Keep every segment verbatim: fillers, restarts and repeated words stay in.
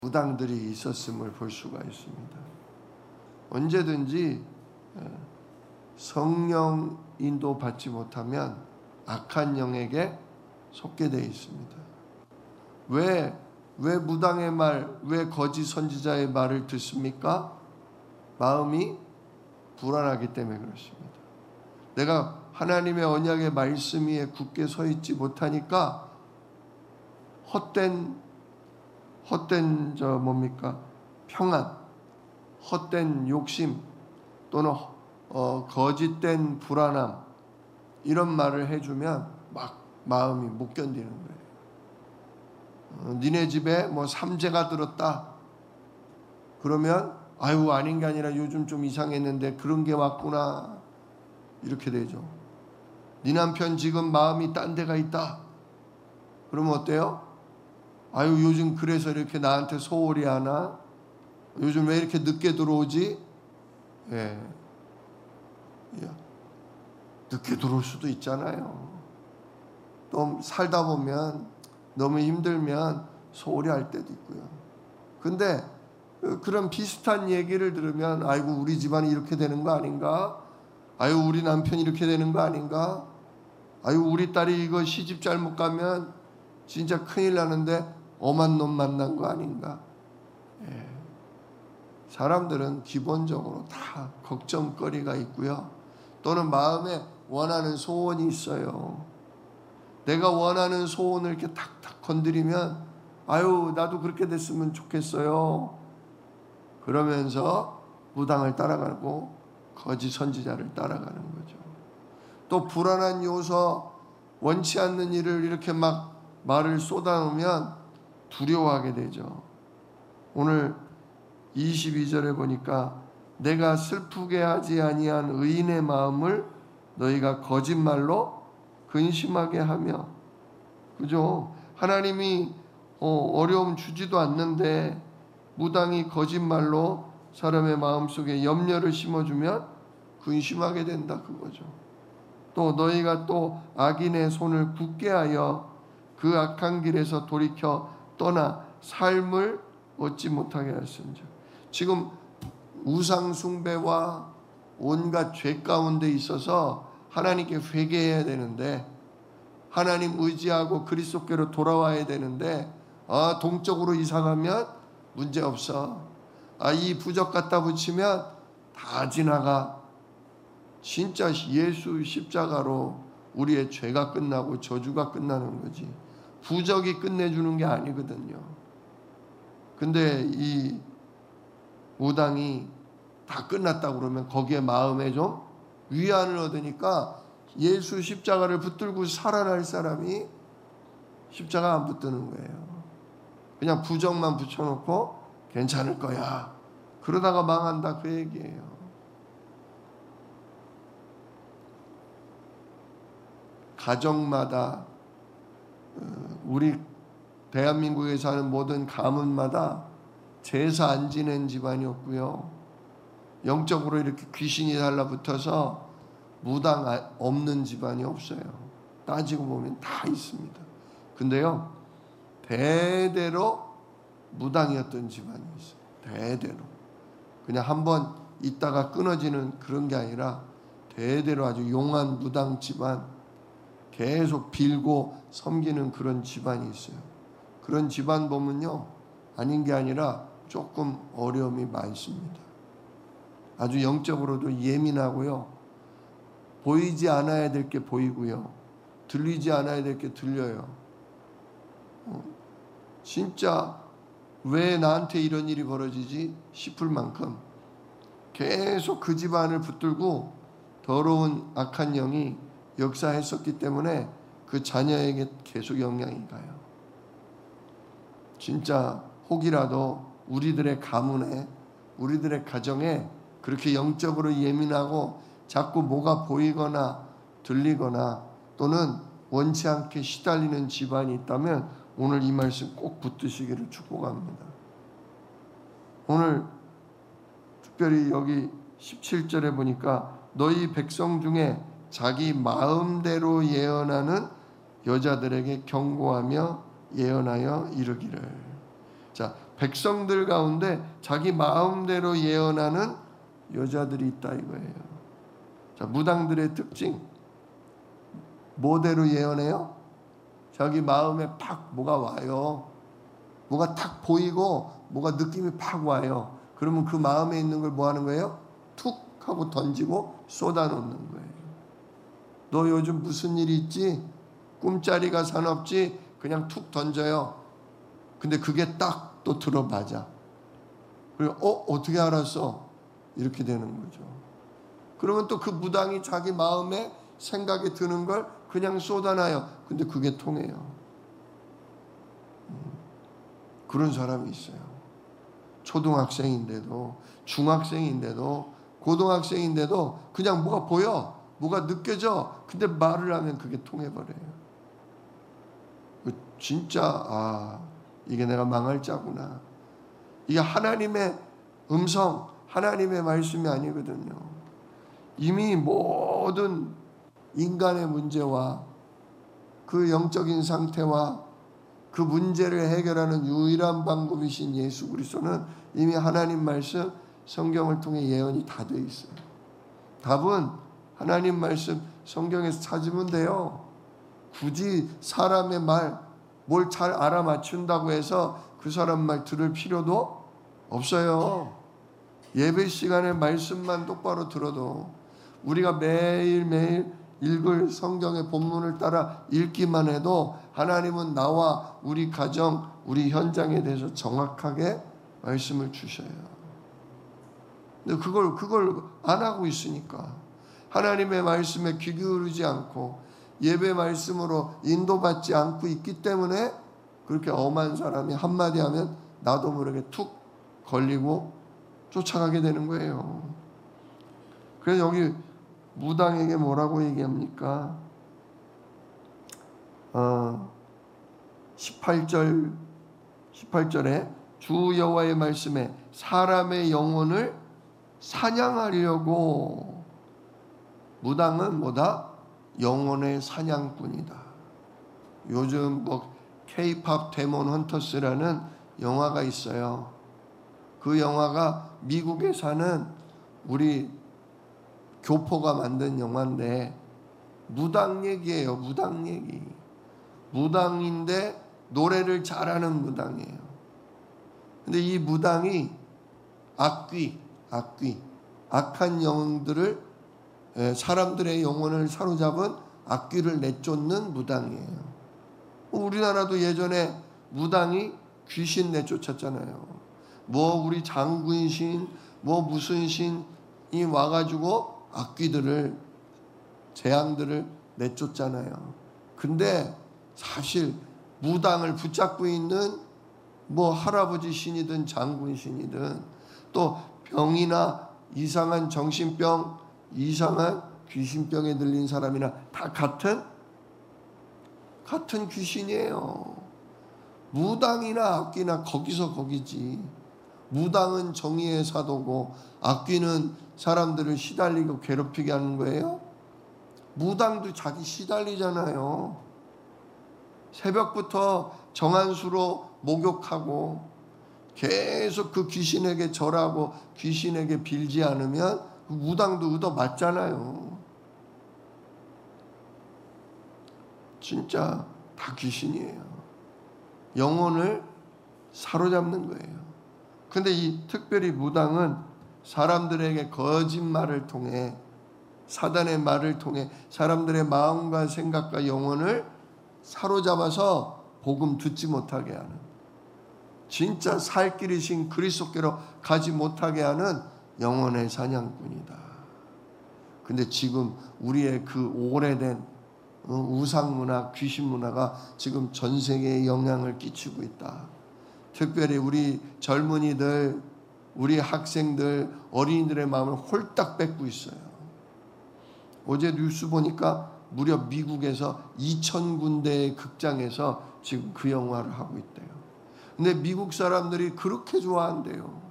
무당들이 있었음을 볼 수가 있습니다. 언제든지 성령 인도 받지 못하면 악한 영에게 속게 되어 있습니다. 왜, 왜 무당의 말, 왜 거짓 선지자의 말을 듣습니까? 마음이 불안하기 때문에 그렇습니다. 내가 하나님의 언약의 말씀 위에 굳게 서 있지 못하니까 헛된 헛된 저 뭡니까? 평안, 헛된 욕심 또는 어, 거짓된 불안함 이런 말을 해주면 막 마음이 못 견디는 거예요. 어, 니네 집에 뭐 삼재가 들었다. 그러면 아유 아닌 게 아니라 요즘 좀 이상했는데 그런 게 왔구나 이렇게 되죠. 네 남편 지금 마음이 딴 데가 있다. 그러면 어때요? 아유 요즘 그래서 이렇게 나한테 소홀히 하나? 요즘 왜 이렇게 늦게 들어오지? 예. 늦게 들어올 수도 있잖아요. 또 살다 보면 너무 힘들면 소홀히 할 때도 있고요. 근데 그런 비슷한 얘기를 들으면 아이고 우리 집안이 이렇게 되는 거 아닌가? 아유 우리 남편이 이렇게 되는 거 아닌가? 아유 우리 딸이 이거 시집 잘못 가면 진짜 큰일 나는데 엄한 놈 만난 거 아닌가? 예. 사람들은 기본적으로 다 걱정거리가 있고요. 또는 마음에 원하는 소원이 있어요. 내가 원하는 소원을 이렇게 탁탁 건드리면 아유 나도 그렇게 됐으면 좋겠어요. 그러면서 무당을 따라가고 거짓 선지자를 따라가는 거죠. 또 불안한 요소, 원치 않는 일을 이렇게 막 말을 쏟아놓으면 두려워하게 되죠. 오늘 이십이 절에 보니까 내가 슬프게 하지 아니한 의인의 마음을 너희가 거짓말로 근심하게 하며, 그죠? 하나님이 어, 어려움 주지도 않는데 무당이 거짓말로 사람의 마음속에 염려를 심어주면 근심하게 된다 그거죠. 또 너희가 또 악인의 손을 굳게 하여 그 악한 길에서 돌이켜 떠나 삶을 얻지 못하게 하였습니다. 지금 우상 숭배와 온갖 죄 가운데 있어서 하나님께 회개해야 되는데, 하나님 의지하고 그리스도께로 돌아와야 되는데, 아 동쪽으로 이사가면 문제 없어. 아 이 부적 갖다 붙이면 다 지나가. 진짜 예수 십자가로 우리의 죄가 끝나고 저주가 끝나는 거지. 부적이 끝내주는 게 아니거든요. 근데 이 무당이 다 끝났다고 그러면 거기에 마음에 좀 위안을 얻으니까 예수 십자가를 붙들고 살아날 사람이 십자가 안 붙드는 거예요. 그냥 부적만 붙여놓고 괜찮을 거야. 그러다가 망한다 그 얘기예요. 가정마다 우리 대한민국에 사는 모든 가문마다 제사 안 지낸 집안이 없고요. 영적으로 이렇게 귀신이 달라붙어서 무당 없는 집안이 없어요. 따지고 보면 다 있습니다. 근데요, 대대로 무당이었던 집안이 있어요. 대대로. 그냥 한번 있다가 끊어지는 그런 게 아니라 대대로 아주 용한 무당 집안, 계속 빌고 섬기는 그런 집안이 있어요. 그런 집안 보면요, 아닌 게 아니라 조금 어려움이 많습니다. 아주 영적으로도 예민하고요, 보이지 않아야 될 게 보이고요, 들리지 않아야 될 게 들려요. 어, 진짜 왜 나한테 이런 일이 벌어지지 싶을 만큼 계속 그 집안을 붙들고 더러운 악한 영이 역사했었기 때문에 그 자녀에게 계속 영향이 가요. 진짜 혹이라도 우리들의 가문에, 우리들의 가정에 그렇게 영적으로 예민하고 자꾸 뭐가 보이거나 들리거나 또는 원치 않게 시달리는 집안이 있다면 오늘 이 말씀 꼭 붙드시기를 축복합니다. 오늘 특별히 여기 십칠 절에 보니까 너희 백성 중에 자기 마음대로 예언하는 여자들에게 경고하며 예언하여 이르기를. 자, 백성들 가운데 자기 마음대로 예언하는 여자들이 있다 이거예요. 자, 무당들의 특징 뭐대로 예언해요? 자기 마음에 팍 뭐가 와요. 뭐가 탁 보이고 뭐가 느낌이 팍 와요. 그러면 그 마음에 있는 걸 뭐 하는 거예요? 툭 하고 던지고 쏟아놓는 거예요. 너 요즘 무슨 일이 있지? 꿈자리가 사납지? 그냥 툭 던져요. 근데 그게 딱 또 들어맞아. 그리고 어? 어떻게 알았어? 이렇게 되는 거죠. 그러면 또 그 무당이 자기 마음에 생각이 드는 걸 그냥 쏟아놔요. 근데 그게 통해요. 그런 사람이 있어요. 초등학생인데도 중학생인데도 고등학생인데도 그냥 뭐가 보여. 뭐가 느껴져. 근데 말을 하면 그게 통해버려요. 진짜 아 이게 내가 망할 자구나. 이게 하나님의 음성, 하나님의 말씀이 아니거든요. 이미 모든 인간의 문제와 그 영적인 상태와 그 문제를 해결하는 유일한 방법이신 예수 그리스도는 이미 하나님 말씀, 성경을 통해 예언이 다 돼 있어요. 답은 하나님 말씀, 성경에서 찾으면 돼요. 굳이 사람의 말, 뭘 잘 알아맞춘다고 해서 그 사람 말 들을 필요도 없어요. 예배 시간에 말씀만 똑바로 들어도 우리가 매일매일 읽을 성경의 본문을 따라 읽기만 해도 하나님은 나와 우리 가정, 우리 현장에 대해서 정확하게 말씀을 주셔요. 근데 그걸 그걸 안 하고 있으니까 하나님의 말씀에 귀 기울이지 않고 예배 말씀으로 인도받지 않고 있기 때문에 그렇게 엄한 사람이 한마디 하면 나도 모르게 툭 걸리고 쫓아가게 되는 거예요. 그래서 여기 무당에게 뭐라고 얘기합니까? 어, 십팔 절 십팔 절에 주 여호와의 말씀에 사람의 영혼을 사냥하려고. 무당은 뭐다? 영혼의 사냥꾼이다. 요즘 뭐 K-팝 데몬 헌터스라는 영화가 있어요. 그 영화가 미국에 사는 우리 교포가 만든 영화인데 무당 얘기예요. 무당 얘기. 무당인데 노래를 잘하는 무당이에요. 근데 이 무당이 악귀, 악귀, 악한 영들을 사람들의 영혼을 사로잡은 악귀를 내쫓는 무당이에요. 우리나라도 예전에 무당이 귀신 내쫓았잖아요. 뭐 우리 장군신, 뭐 무슨 신이 와가지고 악귀들을, 재앙들을 내쫓잖아요. 근데 사실 무당을 붙잡고 있는 뭐 할아버지 신이든 장군 신이든 또 병이나 이상한 정신병, 이상한 귀신병에 들린 사람이나 다 같은 같은 귀신이에요. 무당이나 악귀나 거기서 거기지. 무당은 정의의 사도고 악귀는 사람들을 시달리고 괴롭히게 하는 거예요. 무당도 자기 시달리잖아요. 새벽부터 정한수로 목욕하고 계속 그 귀신에게 절하고 귀신에게 빌지 않으면 무당도 얻어 맞잖아요. 진짜 다 귀신이에요. 영혼을 사로잡는 거예요. 근데 이 특별히 무당은 사람들에게 거짓말을 통해, 사단의 말을 통해 사람들의 마음과 생각과 영혼을 사로잡아서 복음 듣지 못하게 하는, 진짜 살 길이신 그리스도께로 가지 못하게 하는 영혼의 사냥꾼이다. 근데 지금 우리의 그 오래된 우상문화, 귀신문화가 지금 전 세계에 영향을 끼치고 있다. 특별히 우리 젊은이들, 우리 학생들, 어린이들의 마음을 홀딱 뺏고 있어요. 어제 뉴스 보니까 무려 미국에서 이천 군데의 극장에서 지금 그 영화를 하고 있대요. 근데 미국 사람들이 그렇게 좋아한대요.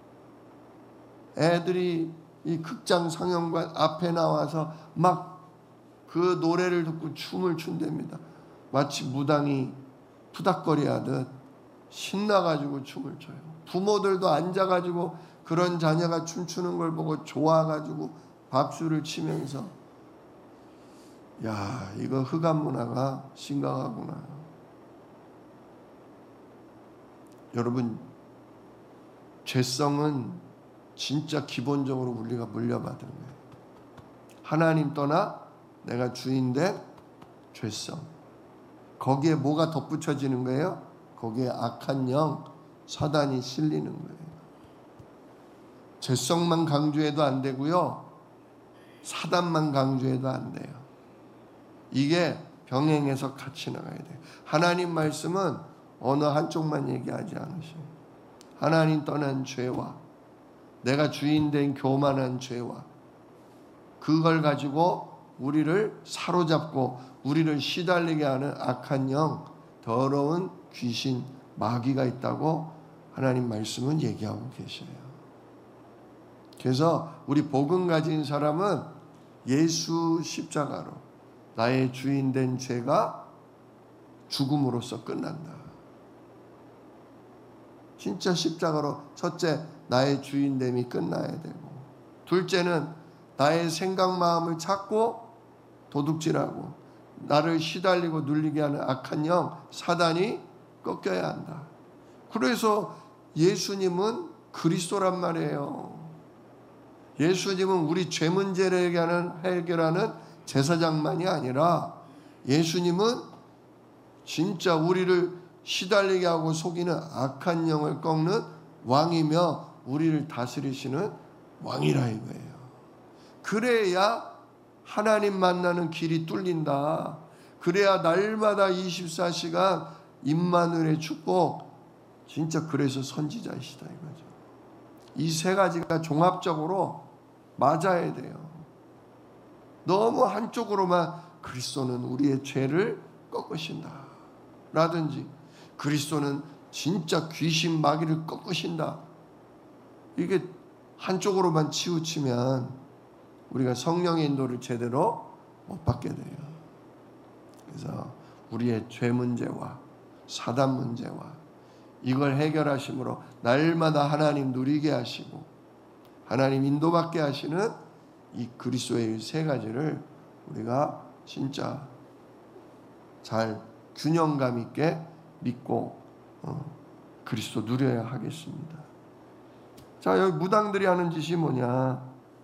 애들이 이 극장 상영관 앞에 나와서 막 그 노래를 듣고 춤을 춘답니다. 마치 무당이 푸닥거리 하듯 신나가지고 춤을 춰요. 부모들도 앉아가지고 그런 자녀가 춤추는 걸 보고 좋아가지고 박수를 치면서 야, 이거 흑암 문화가 심각하구나. 여러분, 죄성은 진짜 기본적으로 우리가 물려받은 거예요. 하나님 떠나 내가 주인된 죄성. 거기에 뭐가 덧붙여지는 거예요? 거기에 악한 영, 사단이 실리는 거예요. 죄성만 강조해도 안 되고요, 사단만 강조해도 안 돼요. 이게 병행해서 같이 나가야 돼요. 하나님 말씀은 어느 한쪽만 얘기하지 않으셔요. 하나님 떠난 죄와 내가 주인된 교만한 죄와 그걸 가지고 우리를 사로잡고 우리를 시달리게 하는 악한 영, 더러운 귀신, 마귀가 있다고 하나님 말씀은 얘기하고 계셔요. 그래서 우리 복음 가진 사람은 예수 십자가로 나의 주인된 죄가 죽음으로써 끝난다. 진짜 십자가로 첫째 나의 주인됨이 끝나야 되고, 둘째는 나의 생각 마음을 찾고 도둑질하고 나를 시달리고 눌리게 하는 악한 영 사단이 꺾여야 한다. 그래서 예수님은 그리스도란 말이에요. 예수님은 우리 죄 문제를 해결하는, 해결하는 제사장만이 아니라 예수님은 진짜 우리를 시달리게 하고 속이는 악한 영을 꺾는 왕이며 우리를 다스리시는 왕이라 이거예요. 그래야 하나님 만나는 길이 뚫린다. 그래야 날마다 이십사 시간 임마누엘의 축복, 진짜 그래서 선지자이시다 이거죠. 이 세 가지가 종합적으로 맞아야 돼요. 너무 한쪽으로만 그리스도는 우리의 죄를 꺾으신다 라든지 그리스도는 진짜 귀신 마귀를 꺾으신다, 이게 한쪽으로만 치우치면 우리가 성령의 인도를 제대로 못 받게 돼요. 그래서 우리의 죄 문제와 사단 문제와 이걸 해결하심으로 날마다 하나님 누리게 하시고 하나님 인도받게 하시는 이 그리스도의 세 가지를 우리가 진짜 잘 균형감 있게 믿고 어, 그리스도 누려야 하겠습니다. 자, 여기 무당들이 하는 짓이 뭐냐?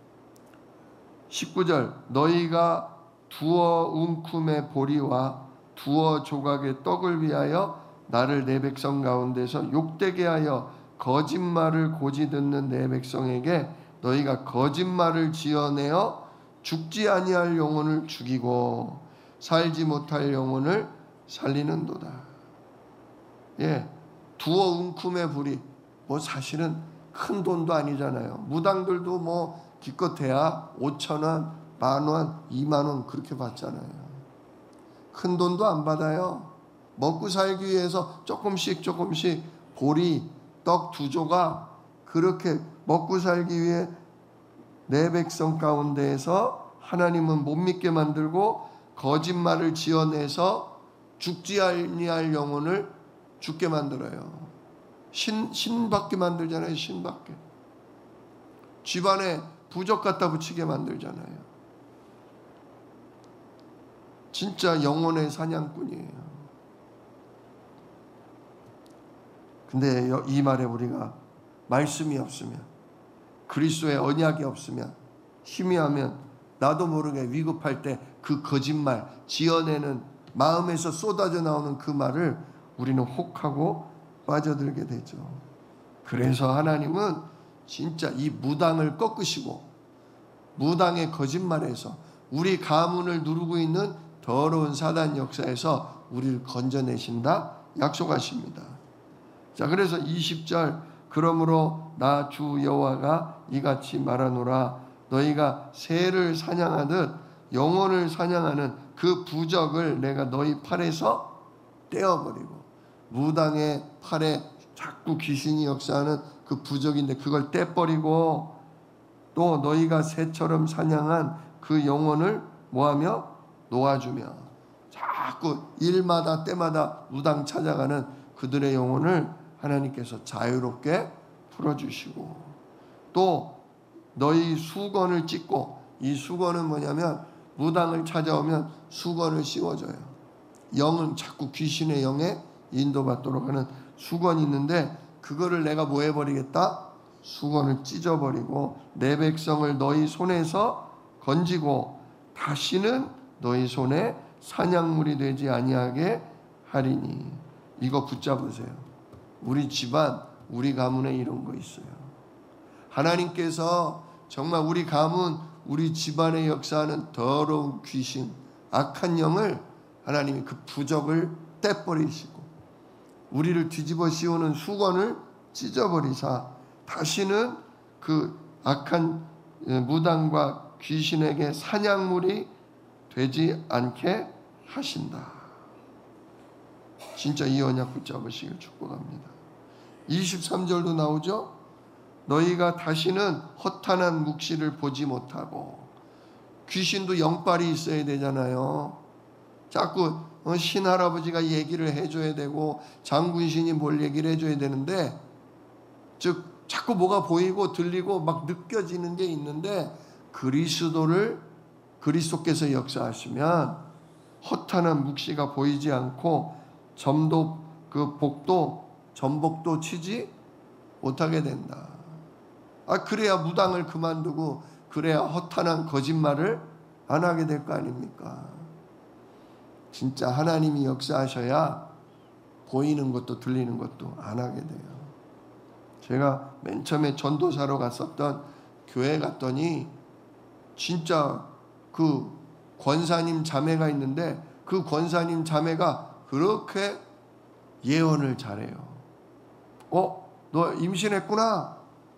십구 절, 너희가 두어 웅큼의 보리와 두어 조각의 떡을 위하여 나를 내 백성 가운데서 욕되게 하여 거짓말을 고지 듣는 내 백성에게 너희가 거짓말을 지어내어 죽지 아니할 영혼을 죽이고 살지 못할 영혼을 살리는도다. 예, 두어 웅큼의 보리, 뭐 사실은 큰 돈도 아니잖아요. 무당들도 뭐 기껏해야 오천 원, 만 원, 이만 원 그렇게 받잖아요. 큰 돈도 안 받아요. 먹고 살기 위해서 조금씩 조금씩 보리, 떡 두 조각 그렇게 먹고 살기 위해 내 백성 가운데에서 하나님은 못 믿게 만들고 거짓말을 지어내서 죽지 아니할 영혼을 죽게 만들어요. 신, 신받게 만들잖아요. 신받게. 집안에 부적 갖다 붙이게 만들잖아요. 진짜 영혼의 사냥꾼이에요. 근데 이 말에 우리가 말씀이 없으면, 그리스도의 언약이 없으면, 희미하면 나도 모르게 위급할 때 그 거짓말 지어내는 마음에서 쏟아져 나오는 그 말을 우리는 혹하고 빠져들게 되죠. 그래서 하나님은 진짜 이 무당을 꺾으시고 무당의 거짓말에서 우리 가문을 누르고 있는 더러운 사단 역사에서 우리를 건져내신다 약속하십니다. 자, 그래서 이십 절, 그러므로 나 주 여호와가 이같이 말하노라. 너희가 새를 사냥하듯 영혼을 사냥하는 그 부적을 내가 너희 팔에서 떼어버리고, 무당의 팔에 자꾸 귀신이 역사하는 그 부적인데 그걸 떼버리고, 또 너희가 새처럼 사냥한 그 영혼을 뭐하며 놓아주며, 자꾸 일마다 때마다 무당 찾아가는 그들의 영혼을 하나님께서 자유롭게 풀어주시고, 또 너희 수건을 찢고, 이 수건은 뭐냐면 무당을 찾아오면 수건을 씌워줘요. 영은 자꾸 귀신의 영에 인도받도록 하는 수건이 있는데, 그거를 내가 뭐 해버리겠다? 수건을 찢어버리고 내 백성을 너희 손에서 건지고 다시는 너희 손에 사냥물이 되지 아니하게 하리니. 이거 붙잡으세요. 우리 집안, 우리 가문에 이런 거 있어요. 하나님께서 정말 우리 가문, 우리 집안에 역사하는 더러운 귀신, 악한 영을 하나님이 그 부적을 떼버리시고 우리를 뒤집어 씌우는 수건을 찢어버리사 다시는 그 악한 무당과 귀신에게 사냥물이 되지 않게 하신다. 진짜 이 언약 붙잡으시길 축복합니다. 이십삼 절도 나오죠. 너희가 다시는 허탄한 묵시를 보지 못하고. 귀신도 영빨이 있어야 되잖아요. 자꾸 신할아버지가 얘기를 해줘야 되고 장군신이 뭘 얘기를 해줘야 되는데, 즉 자꾸 뭐가 보이고 들리고 막 느껴지는 게 있는데, 그리스도를 그리스도께서 역사하시면 허탄한 묵시가 보이지 않고 점도 그 복도 전복도 치지 못하게 된다. 아, 그래야 무당을 그만두고 그래야 허탄한 거짓말을 안 하게 될 거 아닙니까? 진짜 하나님이 역사하셔야 보이는 것도 들리는 것도 안 하게 돼요. 제가 맨 처음에 전도사로 갔었던 교회 갔더니 진짜 그 권사님 자매가 있는데, 그 권사님 자매가 그렇게 예언을 잘해요. 어? 너 임신했구나?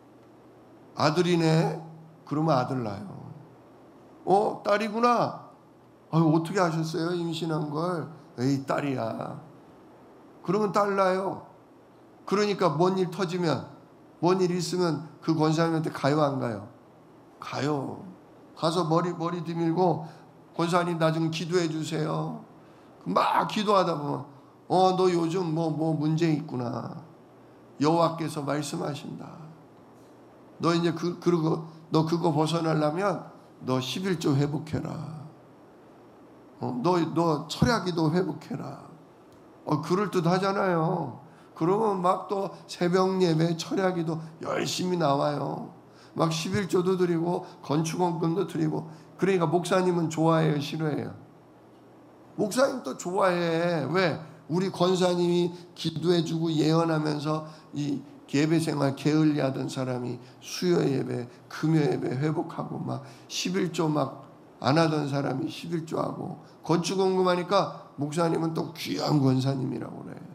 아들이네? 그러면 아들 낳아요. 어? 딸이구나? 아유, 어떻게 아셨어요? 임신한 걸. 에이, 딸이야. 그러면 딸 낳아요. 그러니까 뭔 일 터지면, 뭔 일 있으면 그 권사님한테 가요, 안 가요? 가요. 가서 머리 머리 들밀고 권사님 나 좀 기도해 주세요. 막 기도하다 보면 어, 너 요즘 뭐 뭐 문제 있구나. 여호와께서 말씀하신다. 너 이제 그 그러고 너 그거 벗어나려면 너 십일조 회복해라. 어, 너 너 철야기도 회복해라. 어, 그럴 듯 하잖아요. 그러면 막 또 새벽 예배 철야기도 열심히 나와요. 막 십일조도 드리고 건축원금도 드리고. 그러니까 목사님은 좋아해요, 싫어해요? 목사님 또 좋아해. 왜? 우리 권사님이 기도해주고 예언하면서 이 예배생활 게을리하던 사람이 수요 예배, 금요 예배 회복하고 막 십일조 막 안 하던 사람이 십일조 하고 건축원금 하니까 목사님은 또 귀한 권사님이라고 그래.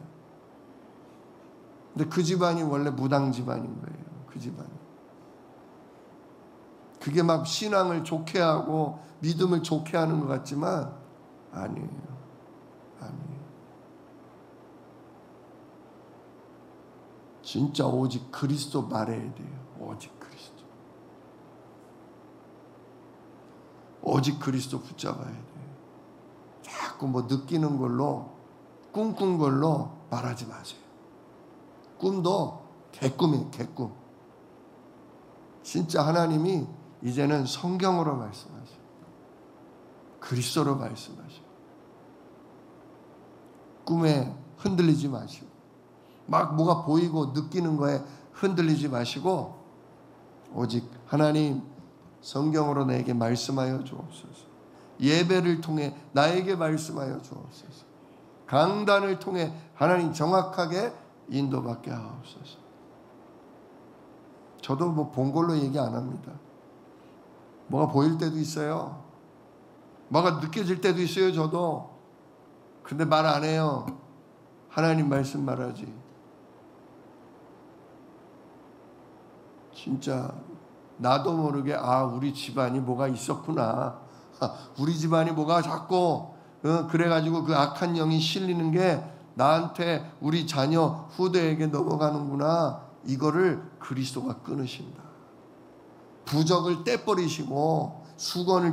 근데 그 집안이 원래 무당 집안인 거예요. 그 집안이. 그게 막 신앙을 좋게 하고 믿음을 좋게 하는 것 같지만 아니에요. 아니에요. 진짜 오직 그리스도 말해야 돼요. 오직 그리스도. 오직 그리스도 붙잡아야 돼요. 자꾸 뭐 느끼는 걸로, 꿈꾼 걸로 말하지 마세요. 꿈도 개꿈이에요. 개꿈. 진짜 하나님이 이제는 성경으로 말씀하셔. 그리스도로 말씀하셔. 꿈에 흔들리지 마시고, 막 뭐가 보이고 느끼는 거에 흔들리지 마시고, 오직 하나님 성경으로 나에게 말씀하여 주옵소서. 예배를 통해 나에게 말씀하여 주옵소서. 강단을 통해 하나님 정확하게 인도받게 하옵소서. 저도 뭐 본 걸로 얘기 안 합니다. 뭐가 보일 때도 있어요. 뭐가 느껴질 때도 있어요, 저도. 근데 말 안 해요. 하나님 말씀 말하지. 진짜 나도 모르게 아, 우리 집안이 뭐가 있었구나. 우리 집안이 뭐가 자꾸 어, 그래가지고 그 악한 영이 실리는 게 나한테, 우리 자녀 후대에게 넘어가는구나. 이거를 그리스도가 끊으신다. 부적을 떼버리시고 수건을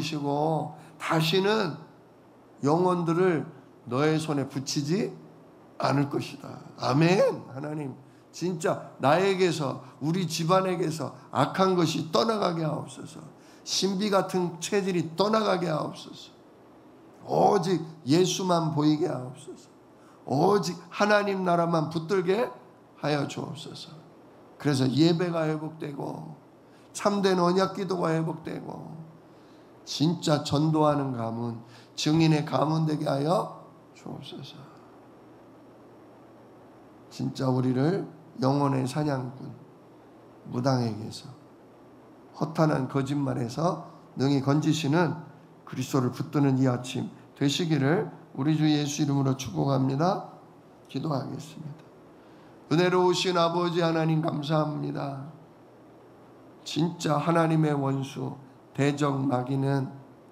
찢어버리시고 다시는 영혼들을 너의 손에 붙이지 않을 것이다. 아멘. 하나님 진짜 나에게서 우리 집안에게서 악한 것이 떠나가게 하옵소서. 신비 같은 체질이 떠나가게 하옵소서. 오직 예수만 보이게 하옵소서. 오직 하나님 나라만 붙들게 하여 주옵소서. 그래서 예배가 회복되고 참된 언약 기도가 회복되고 진짜 전도하는 가문, 증인의 가문 되게 하여 주옵소서. 진짜 우리를 영혼의 사냥꾼, 무당에게서, 허탄한 거짓말에서 능히 건지시는 그리스도를 붙드는 이 아침 되시기를 우리 주 예수 이름으로 축복합니다. 기도하겠습니다. 은혜로우신 아버지 하나님 감사합니다. 진짜 하나님의 원수 대적 마귀는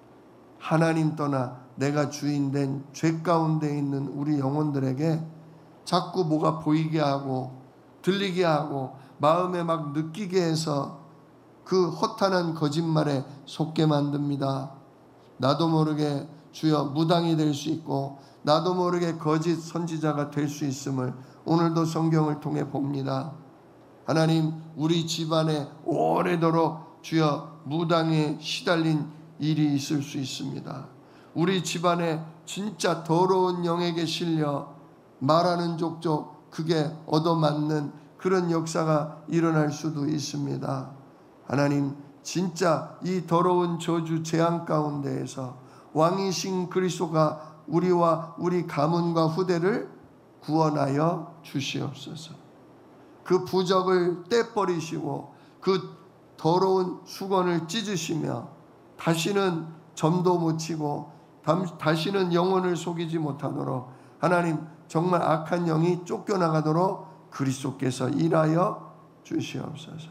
하나님 떠나 내가 주인된 죄 가운데 있는 우리 영혼들에게 자꾸 뭐가 보이게 하고 들리게 하고 마음에 막 느끼게 해서 그 허탄한 거짓말에 속게 만듭니다. 나도 모르게 주여 무당이 될 수 있고 나도 모르게 거짓 선지자가 될 수 있음을 오늘도 성경을 통해 봅니다. 하나님 우리 집안에 오래도록 주여 무당에 시달린 일이 있을 수 있습니다. 우리 집안에 진짜 더러운 영에게 실려 말하는 족족 그게 얻어맞는 그런 역사가 일어날 수도 있습니다. 하나님 진짜 이 더러운 저주 재앙 가운데에서 왕이신 그리스도가 우리와 우리 가문과 후대를 구원하여 주시옵소서. 그 부적을 떼버리시고 그 더러운 수건을 찢으시며 다시는 점도 못 치고 다시는 영혼을 속이지 못하도록 하나님 정말 악한 영이 쫓겨나가도록 그리스도께서 일하여 주시옵소서.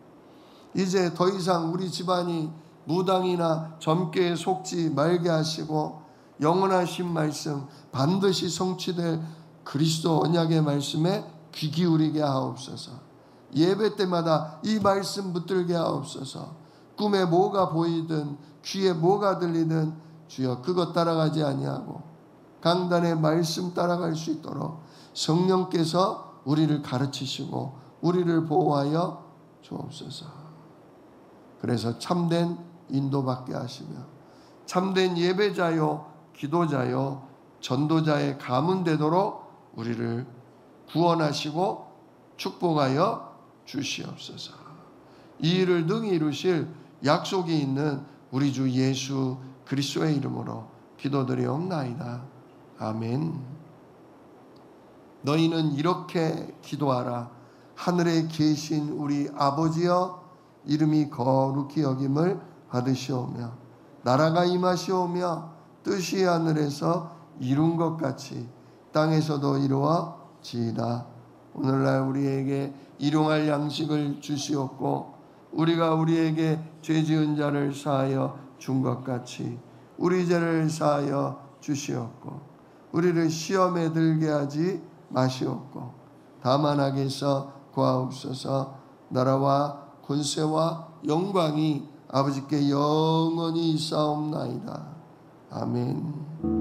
이제 더 이상 우리 집안이 무당이나 점괘에 속지 말게 하시고 영원하신 말씀 반드시 성취될 그리스도 언약의 말씀에 귀 기울이게 하옵소서. 예배 때마다 이 말씀 붙들게 하옵소서. 꿈에 뭐가 보이든 귀에 뭐가 들리든 주여 그것 따라가지 아니하고 강단의 말씀 따라갈 수 있도록 성령께서 우리를 가르치시고 우리를 보호하여 주옵소서. 그래서 참된 인도받게 하시며 참된 예배자요 기도자요 전도자의 가문 되도록 우리를 구원하시고 축복하여 주시옵소서. 이 일을 능히 이루실 약속이 있는 우리 주 예수 그리스도의 이름으로 기도드리옵나이다. 아멘. 너희는 이렇게 기도하라. 하늘에 계신 우리 아버지여 이름이 거룩히 여김을 받으시오며 나라가 임하시오며 뜻이 하늘에서 이룬 것 같이 땅에서도 이루어지이다. 오늘날 우리에게 일용할 양식을 주시옵고 우리가 우리에게 죄 지은 자를 사하여 준 것 같이 우리 죄를 사하여 주시옵고 우리를 시험에 들게 하지 마시옵고 다만 악에서 구하옵소서. 나라와 권세와 영광이 아버지께 영원히 있사옵나이다. 아멘.